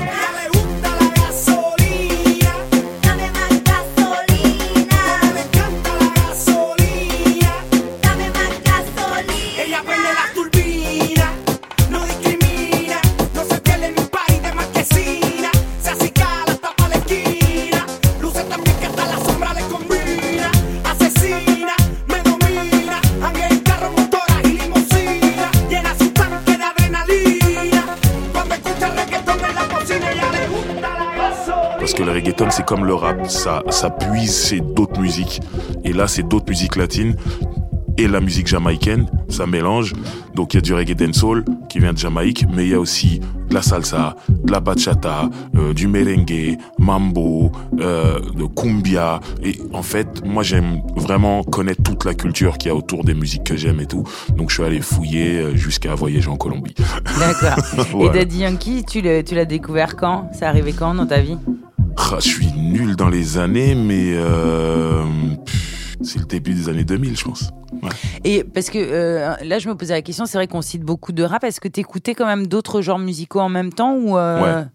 Le reggaeton, c'est comme le rap, ça puise chez d'autres musiques. Et là, c'est d'autres musiques latines et la musique jamaïcaine, ça mélange. Donc il y a du reggae dancehall qui vient de Jamaïque, mais il y a aussi de la salsa, de la bachata, du merengue, mambo, de cumbia. Et en fait, moi j'aime vraiment connaître toute la culture qu'il y a autour des musiques que j'aime et tout. Donc je suis allé fouiller jusqu'à voyager en Colombie. D'accord. Voilà. Et Daddy Yankee, tu l'as découvert quand ? C'est arrivé quand dans ta vie ? Je suis nul dans les années, mais c'est le début des années 2000, je pense. Ouais. Et parce que là, je me posais la question, c'est vrai qu'on cite beaucoup de rap. Est-ce que t'écoutais quand même d'autres genres musicaux en même temps ou Ouais.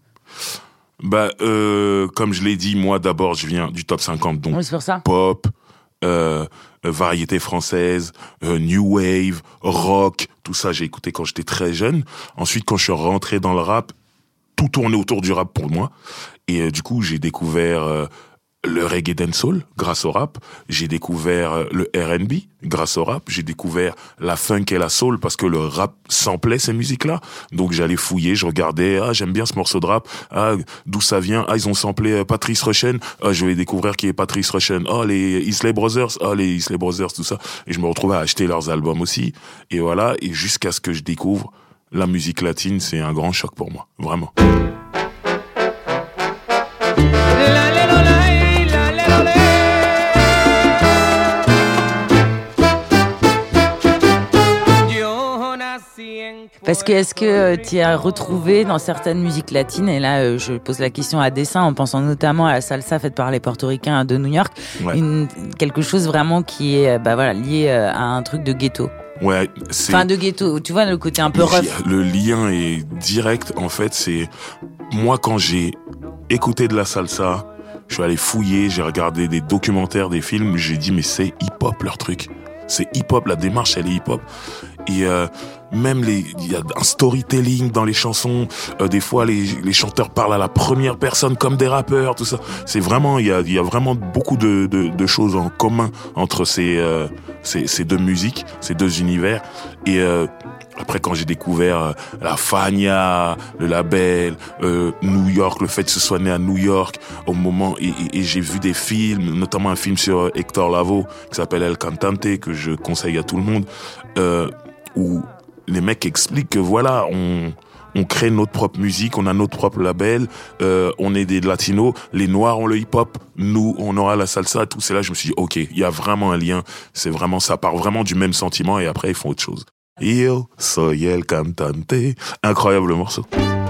Comme je l'ai dit, moi d'abord, je viens du top 50, donc oui, c'est pour ça. Pop, variété française, new wave, rock, tout ça, j'ai écouté quand j'étais très jeune. Ensuite, quand je suis rentré dans le rap, tout tournait autour du rap pour moi. Et du coup, j'ai découvert le reggae dancehall grâce au rap. J'ai découvert le R&B grâce au rap. J'ai découvert la funk et la soul parce que le rap samplait ces musiques-là. Donc j'allais fouiller, je regardais, j'aime bien ce morceau de rap. D'où ça vient ? Ils ont samplé Patrice Rushen. Je vais découvrir qui est Patrice Rushen. Les Isley Brothers. Les Isley Brothers, tout ça. Et je me retrouvais à acheter leurs albums aussi. Et voilà. Et jusqu'à ce que je découvre la musique latine, c'est un grand choc pour moi. Vraiment. Parce que est-ce que tu as retrouvé dans certaines musiques latines, et là je pose la question à dessein en pensant notamment à la salsa faite par les portoricains de New York, quelque chose vraiment qui est lié à un truc de ghetto. Ouais, c'est... Enfin, de ghetto, tu vois, le côté un peu rough. Le lien est direct, en fait, c'est... Moi, quand j'ai écouté de la salsa, je suis allé fouiller, j'ai regardé des documentaires, des films, j'ai dit, mais c'est hip-hop, leur truc. C'est hip-hop, la démarche, elle est hip-hop. Et même il y a un storytelling dans les chansons. Des fois, les chanteurs parlent à la première personne comme des rappeurs, tout ça. C'est vraiment, il y a vraiment beaucoup de choses en commun entre ces deux musiques, ces deux univers. Et après, quand j'ai découvert la Fania, le label, New York, le fait que ce soit né à New York, au moment et j'ai vu des films, notamment un film sur Hector Lavoe qui s'appelle El Cantante, que je conseille à tout le monde, où les mecs expliquent que voilà, on crée notre propre musique, on a notre propre label, on est des latinos, les noirs ont le hip-hop, nous on aura la salsa, tout. C'est là je me suis dit ok, il y a vraiment un lien, c'est vraiment, ça part vraiment du même sentiment et après ils font autre chose. Yo soy el cantante, incroyable morceau.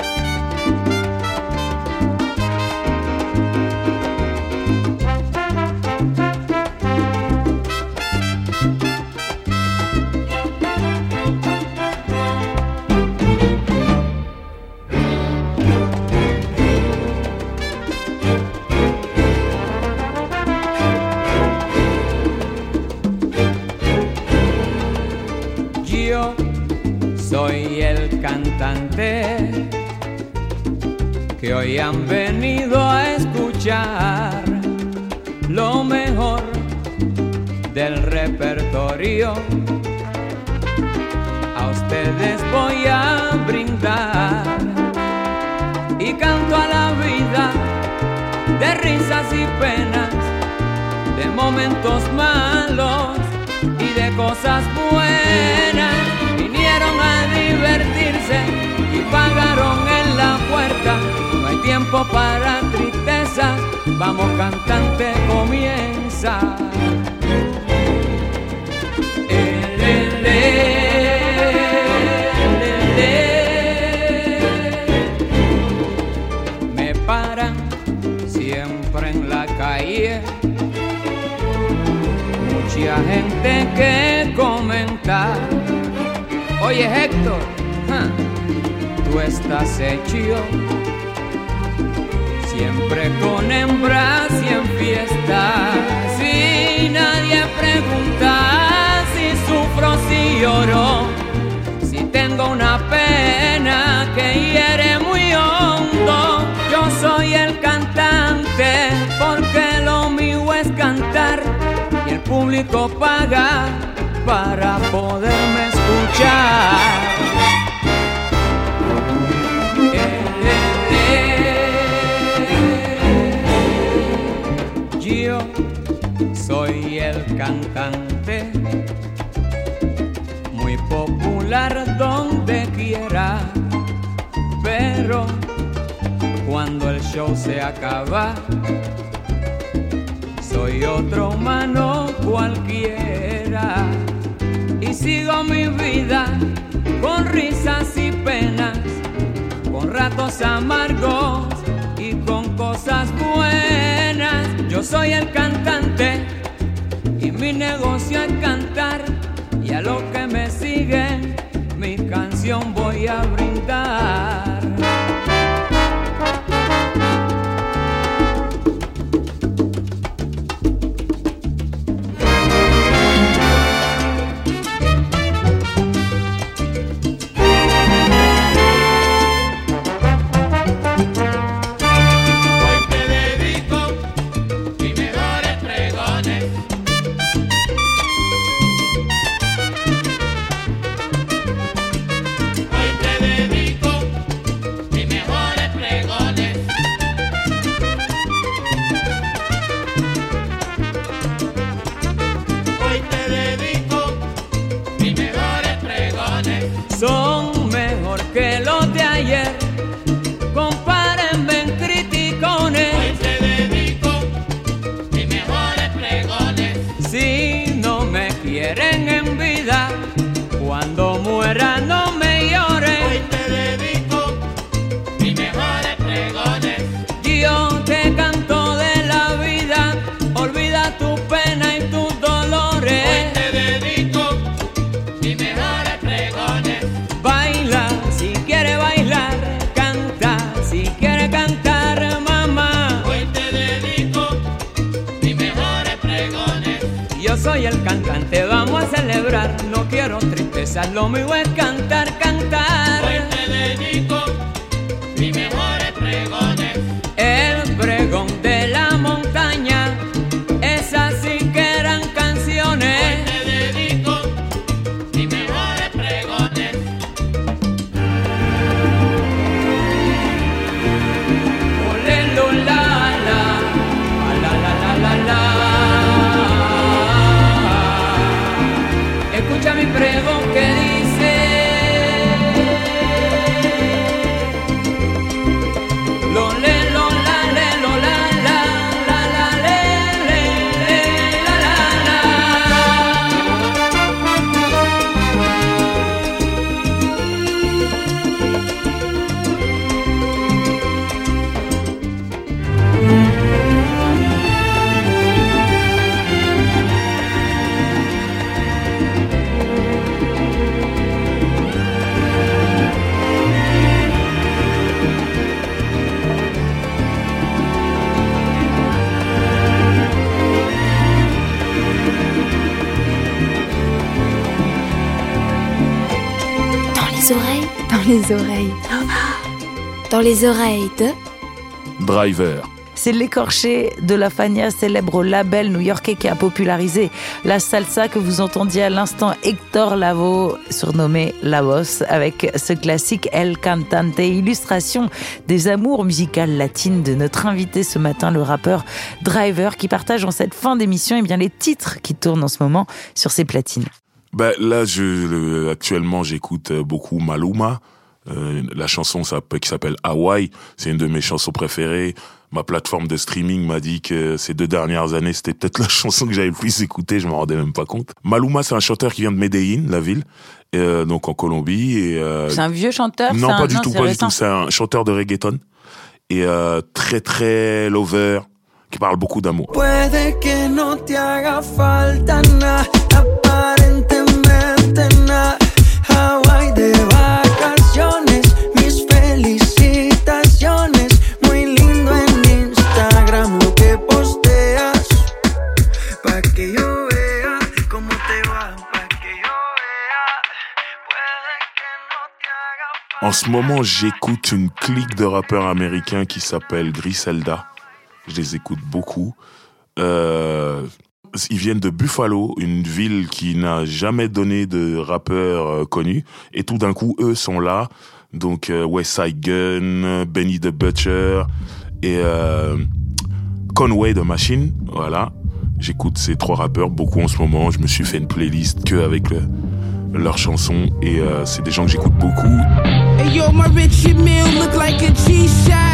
Soy el cantante que hoy han venido a escuchar lo mejor del repertorio. A ustedes voy a brindar y canto a la vida de risas y penas, de momentos malos y de cosas buenas. Vinieron a divertirse y pagaron en la puerta. No hay tiempo para tristezas, vamos cantante, comienza. Me paran siempre en la calle, mucha gente que comenta. Oye Héctor, tú estás hecho siempre con hembras y en fiesta. Si nadie pregunta si sufro, si lloro, si tengo una pena que hiere muy hondo. Yo soy el cantante porque lo mío es cantar y el público paga para poderme escuchar. Yo soy el cantante, muy popular donde quiera, pero cuando el show se acaba, soy otro humano cualquiera. Y sigo mi vida con risas y penas, con ratos amargos y con cosas buenas. Yo soy el cantante y mi negocio es cantar, y a los que me siguen mi canción voy a brindar. Son mejor que los de ayer, compárenme en criticones. Hoy te dedico mis mejores pregones. Si no me quieren en vida, cuando muera no me lloren. yo soy el cantante, vamos a celebrar. No quiero tristeza, lo mío es cantar, cantar. Hoy te dedico mis mejores pregones. El pregón de la montaña, esas sí que eran canciones. Hoy te dedico mis mejores pregones. Olelo la la, la la la la la. Escucha mi pregón que dice: lo le lo la le lo la la la la le la la la. Dans les oreilles, dans les oreilles de Driver. C'est l'écorché de la Fania, célèbre label new-yorkais qui a popularisé la salsa que vous entendiez à l'instant, Héctor Lavoe, surnommé La Boss, avec ce classique El Cantante, illustration des amours musicales latines de notre invité ce matin, le rappeur Driver, qui partage en cette fin d'émission eh bien, les titres qui tournent en ce moment sur ses platines. Bah, là, actuellement, j'écoute beaucoup Maluma. La chanson qui s'appelle Hawaii, c'est une de mes chansons préférées. Ma plateforme de streaming m'a dit que ces 2 dernières années, c'était peut-être la chanson que j'avais le plus écoutée, je m'en rendais même pas compte. Maluma, c'est un chanteur qui vient de Medellín, la ville, donc en Colombie. C'est un vieux chanteur? Non, pas du tout. C'est un chanteur de reggaeton. Et très très lover, qui parle beaucoup d'amour. Puede que no te haga falta nada, aparentemente nada. Hawaii de vacaciones, mis felicitaciones. Muy lindo en Instagram lo que posteas, pa' que yo vea cómo te va, pa' que yo vea. Puede que no te haga falta. En ce moment, j'écoute une clique de rappeurs américains qui s'appelle Griselda. Je les écoute beaucoup. Ils viennent de Buffalo, une ville qui n'a jamais donné de rappeurs connus. Et tout d'un coup, eux sont là. Donc West Side Gun, Benny the Butcher et Conway the Machine. Voilà. J'écoute ces 3 rappeurs beaucoup en ce moment. Je me suis fait une playlist que avec leurs chansons. Et c'est des gens que j'écoute beaucoup. Hey yo, my Richie Mill look like a G-shot.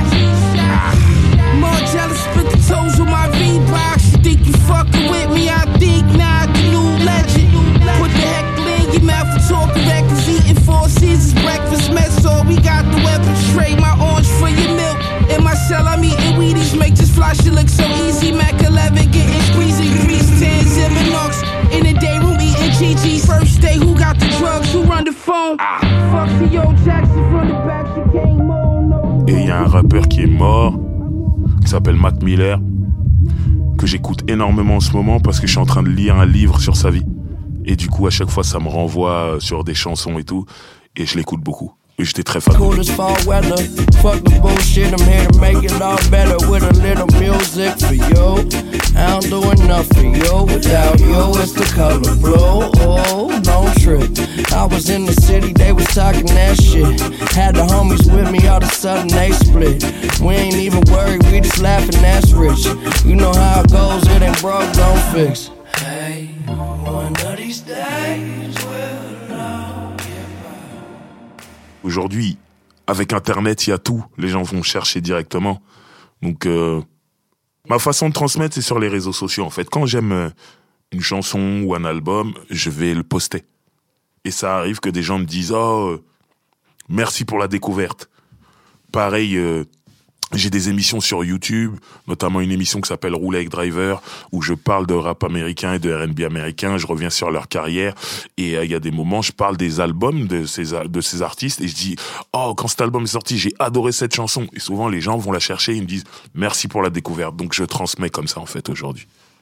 More jealous, split the toes with my V-box. You think you fucking with me? I think not, the new legend. Put the heckle in your mouth for talking records. Eating 4 seasons breakfast mess. So we got the weapons. Trade my orange for your milk. In my cell, I'm eating Wheaties. Make this fly shit look so easy. Mac 11 getting squeezy. Grease 10 zipping knocks. In the day room eating Chi-Chi's. First day, who got the drugs? Who run the phone? Fuck Theo Jackson from the back. She came on. No. Et il y a un rappeur qui est mort, qui s'appelle Mac Miller, que j'écoute énormément en ce moment parce que je suis en train de lire un livre sur sa vie. Et du coup, à chaque fois, ça me renvoie sur des chansons et tout. Et je l'écoute beaucoup. Et j'étais très fan. Cool as fall weather. Fuck the bullshit, I'm here to make it all better with a little music for you. I don't do enough for you. Without you, it's the color blue. Oh, don't trip. I was in the city, they was talking that shit. Had the homies with me, all of a sudden they split. We ain't even worried, we just laughing, that's rich. You know how it goes, it ain't broke, don't fix. Hey, one of these days will love get by. Aujourd'hui, avec Internet, il y a tout. Les gens vont chercher directement. Donc, ma façon de transmettre, c'est sur les réseaux sociaux, en fait. Quand j'aime une chanson ou un album, je vais le poster. Et ça arrive que des gens me disent « Oh, merci pour la découverte ». Pareil, j'ai des émissions sur YouTube, notamment une émission qui s'appelle Rouler avec Driver, où je parle de rap américain et de R&B américain, je reviens sur leur carrière, et il y a des moments, je parle des albums de ces artistes, et je dis « Oh, quand cet album est sorti, j'ai adoré cette chanson ». Et souvent, les gens vont la chercher, ils me disent « Merci pour la découverte ». Donc, je transmets comme ça, en fait, aujourd'hui.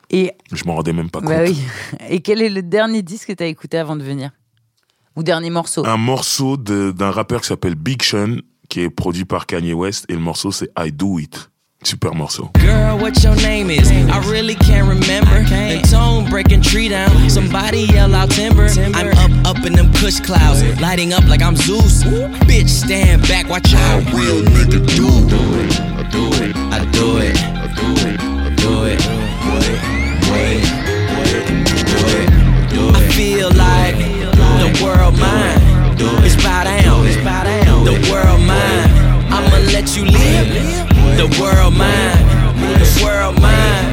Et je m'en rendais même pas compte. Bah oui. Et quel est le dernier disque que t'as écouté avant de venir? Ou dernier morceau? Un morceau d'un rappeur qui s'appelle Big Sean, qui est produit par Kanye West, et le morceau c'est I Do It. Super morceau. Girl, what your name is? I really can't remember. The tone breaking tree down. Somebody yell out timber. I'm up in them kush clouds, lighting up like I'm Zeus. Bitch, stand back, watch how a real nigga do. I do it. I do it. I do it. I do it. I feel like the world mine. It's bow down. The world mine. I'ma let you live. The world mine. The world mine.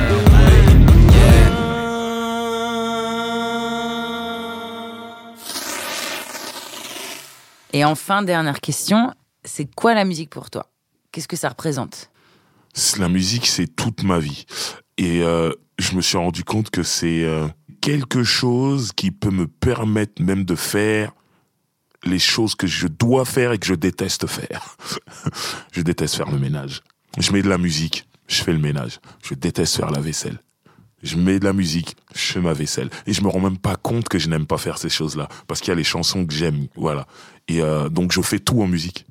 Et enfin, dernière question, c'est quoi la musique pour toi? Qu'est-ce que ça représente? La musique, c'est toute ma vie. Et je me suis rendu compte que c'est quelque chose qui peut me permettre même de faire les choses que je dois faire et que je déteste faire. Je déteste faire le ménage. Je mets de la musique, je fais le ménage. Je déteste faire la vaisselle. Je mets de la musique, je fais ma vaisselle. Et je me rends même pas compte que je n'aime pas faire ces choses-là. Parce qu'il y a les chansons que j'aime, voilà. Et donc je fais tout en musique.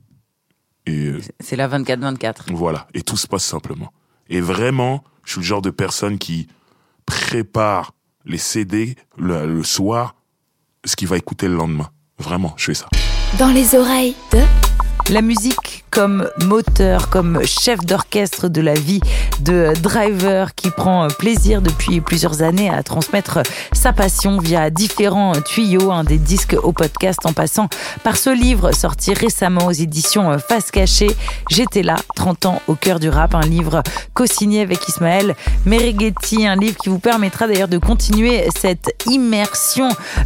Et c'est la 24-24. Voilà, et tout se passe simplement. Et vraiment, je suis le genre de personne qui prépare les CD le soir, ce qu'il va écouter le lendemain. Vraiment, je fais ça. Dans les oreilles de... La musique comme moteur, comme chef d'orchestre de la vie de Driver qui prend plaisir depuis plusieurs années à transmettre sa passion via différents tuyaux, des disques au podcast en passant par ce livre sorti récemment aux éditions Face Cachée. J'étais là, 30 ans au cœur du rap, un livre co-signé avec Ismaël Merighetti, un livre qui vous permettra d'ailleurs de continuer cette immersion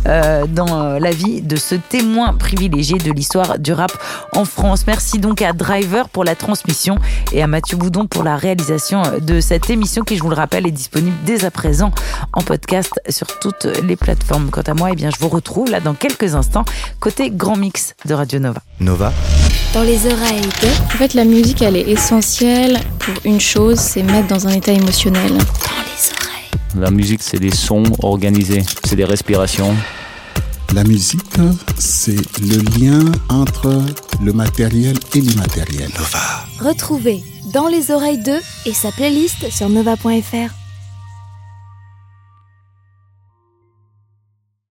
dans la vie de ce témoin privilégié de l'histoire du rap en France. Merci donc à Driver pour la transmission et à Mathieu Boudon pour la réalisation de cette émission qui, je vous le rappelle, est disponible dès à présent en podcast sur toutes les plateformes. Quant à moi, eh bien, je vous retrouve là dans quelques instants côté Grand Mix de Radio Nova. Nova. Dans les oreilles de... En fait, la musique, elle est essentielle pour une chose, c'est mettre dans un état émotionnel. Dans les oreilles. La musique, c'est des sons organisés, c'est des respirations. La musique, c'est le lien entre le matériel et l'immatériel. Retrouvez Dans les oreilles de et sa playlist sur nova.fr.